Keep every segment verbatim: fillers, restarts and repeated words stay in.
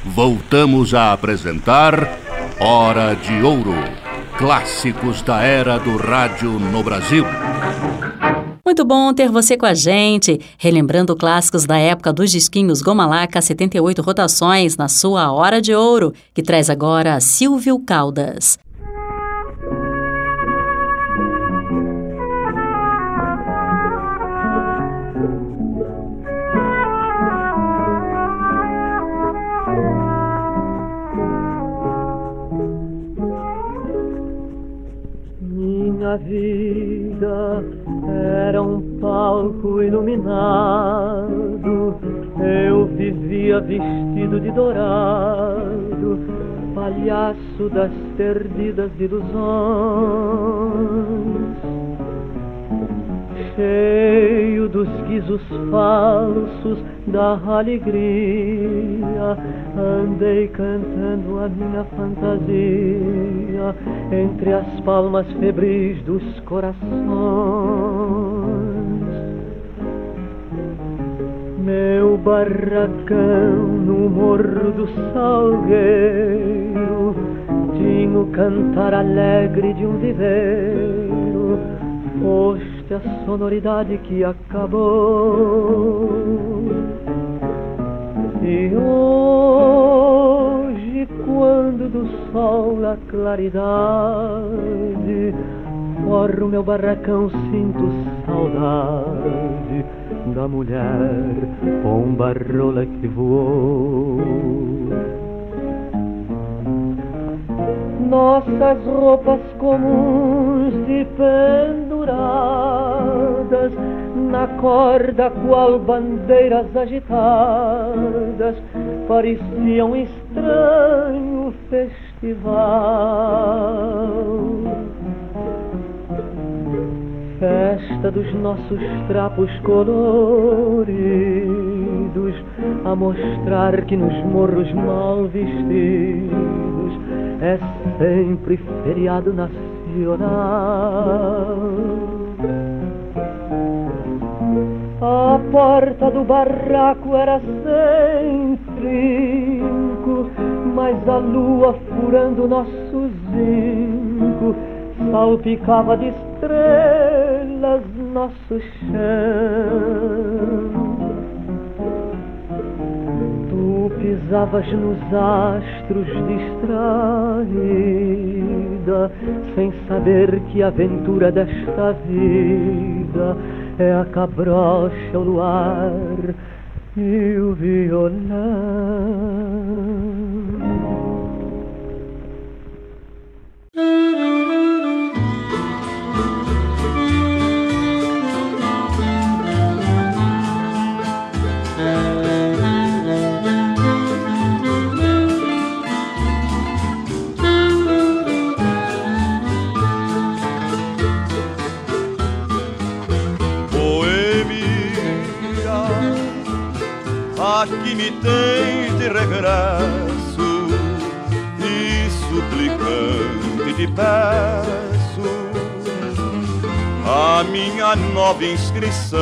voltamos a apresentar Hora de Ouro, clássicos da era do rádio no Brasil. Muito bom ter você com a gente, relembrando clássicos da época dos disquinhos Goma Laca, setenta e oito rotações na sua Hora de Ouro, que traz agora Silvio Caldas. Minha vida era um palco iluminado, eu vivia vestido de dourado, palhaço das perdidas ilusões, cheio dos guizos falsos da alegria, andei cantando a minha fantasia entre as palmas febris dos corações. Meu barracão no Morro do Salgueiro tinha o cantar alegre de um viveiro, foste a sonoridade que acabou. E hoje, quando do sol a claridade forra o meu barracão, sinto saudade da mulher pomba rola que voou. Nossas roupas comuns de penduradas na corda, qual bandeiras agitadas, pareciam um estranho festival. Festa dos nossos trapos coloridos, a mostrar que nos morros mal vestidos é sempre feriado nacional. A porta do barraco era sem trinco, mas a lua furando nosso zinco salpicava de estrelas nosso chão. Tu pisavas nos astros distraída, sem saber que a aventura desta vida é a cabrocha, o luar e o violão. Aqui me tens de regresso e suplicante te peço a minha nova inscrição.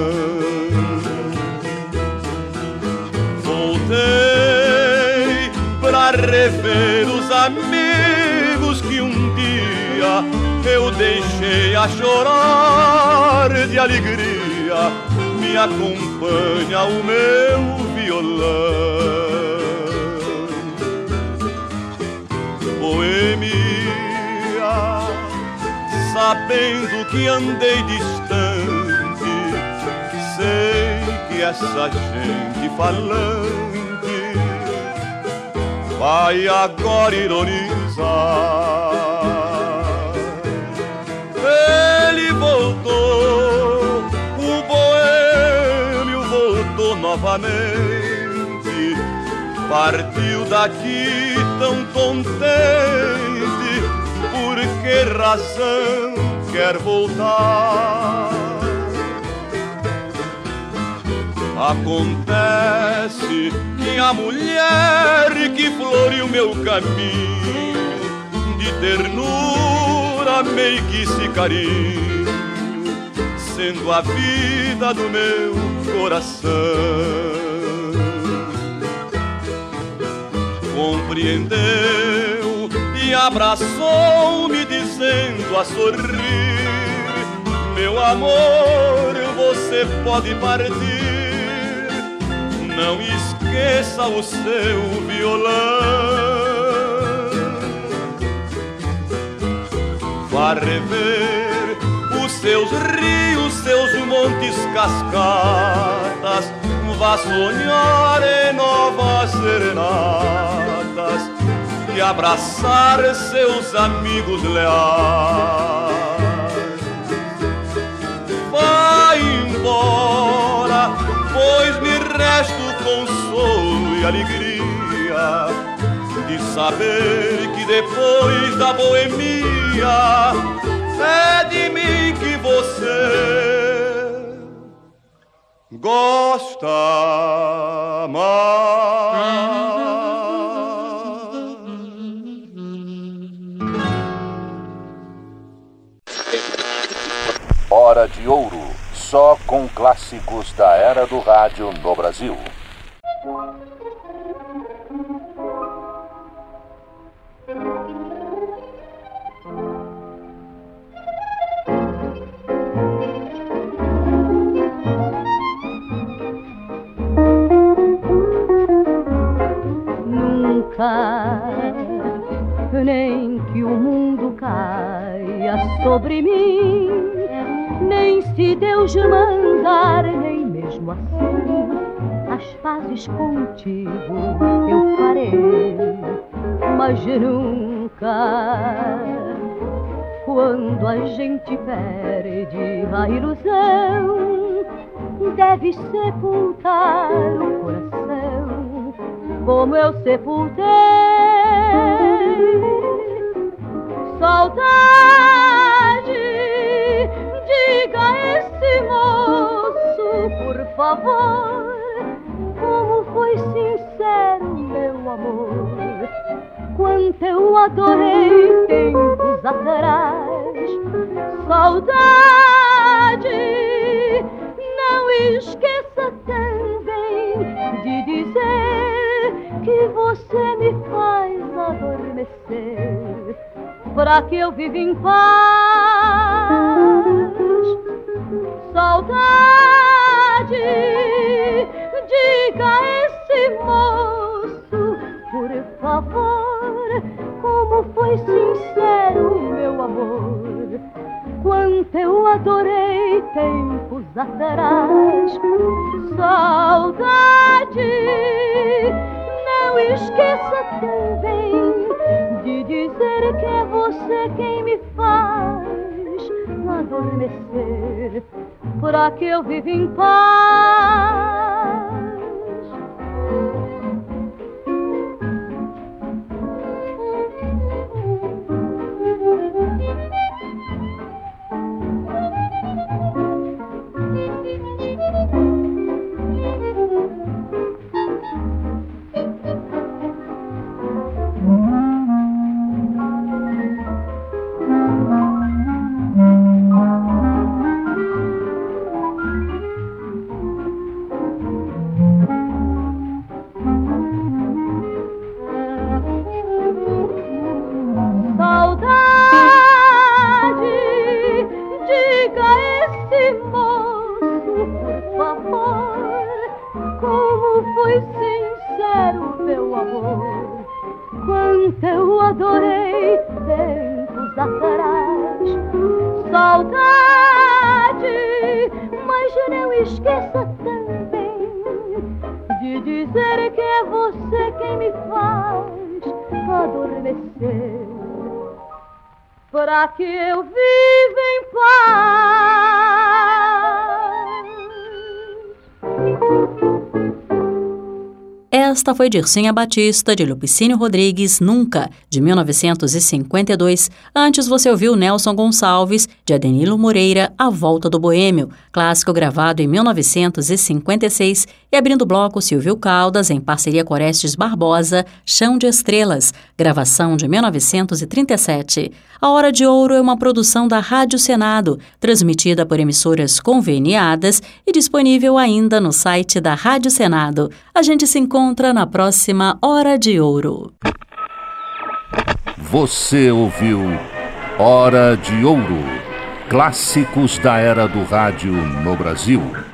Voltei pra rever os amigos que um dia eu deixei a chorar de alegria. Me acompanha o meu violão, boêmia, sabendo que andei distante, sei que essa gente falante vai agora ironizar. Ele voltou, o boêmio voltou novamente, partiu daqui tão contente. Por que razão quer voltar? Acontece que a mulher que floreou meu caminho de ternura, meiguice e carinho, sendo a vida do meu coração, compreendeu e abraçou-me dizendo a sorrir: meu amor, você pode partir, não esqueça o seu violão. Vá rever os seus rios, seus montes, cascatas, vá sonhar em novas serenatas e abraçar seus amigos leais. Vá embora, pois me resta o consolo e alegria de saber que depois da boemia é de mim que você gosta mais. Hora de Ouro, só com clássicos da era do rádio no Brasil. Nem que o mundo caia sobre mim, nem se Deus mandar, nem mesmo assim as pazes contigo eu farei. Mas nunca, quando a gente perde a ilusão, deve sepultar o coração como eu sepultei. Saudade, diga a esse moço, por favor, como foi sincero meu amor, quanto eu adorei tempos atrás. Saudade, não esqueça também de dizer que você me faz adormecer, para que eu viva em paz. Saudade, diga a esse moço, por favor, como foi sincero meu amor, quanto eu adorei tempos atrás. Saudade, não esqueça também de dizer que é você quem me faz adormecer, para que eu viva em paz. Para que eu viva em paz. Esta foi Dircinha Batista, de Lupicínio Rodrigues, Nunca, de mil novecentos e cinquenta e dois. Antes você ouviu Nelson Gonçalves, de Adenilo Moreira, A Volta do Boêmio, clássico gravado em mil novecentos e cinquenta e seis. E abrindo o bloco, Silvio Caldas, em parceria com Orestes Barbosa, Chão de Estrelas, gravação de mil novecentos e trinta e sete. A Hora de Ouro é uma produção da Rádio Senado, transmitida por emissoras conveniadas e disponível ainda no site da Rádio Senado. A gente se encontra encontra na próxima Hora de Ouro. Você ouviu Hora de Ouro, clássicos da era do rádio no Brasil.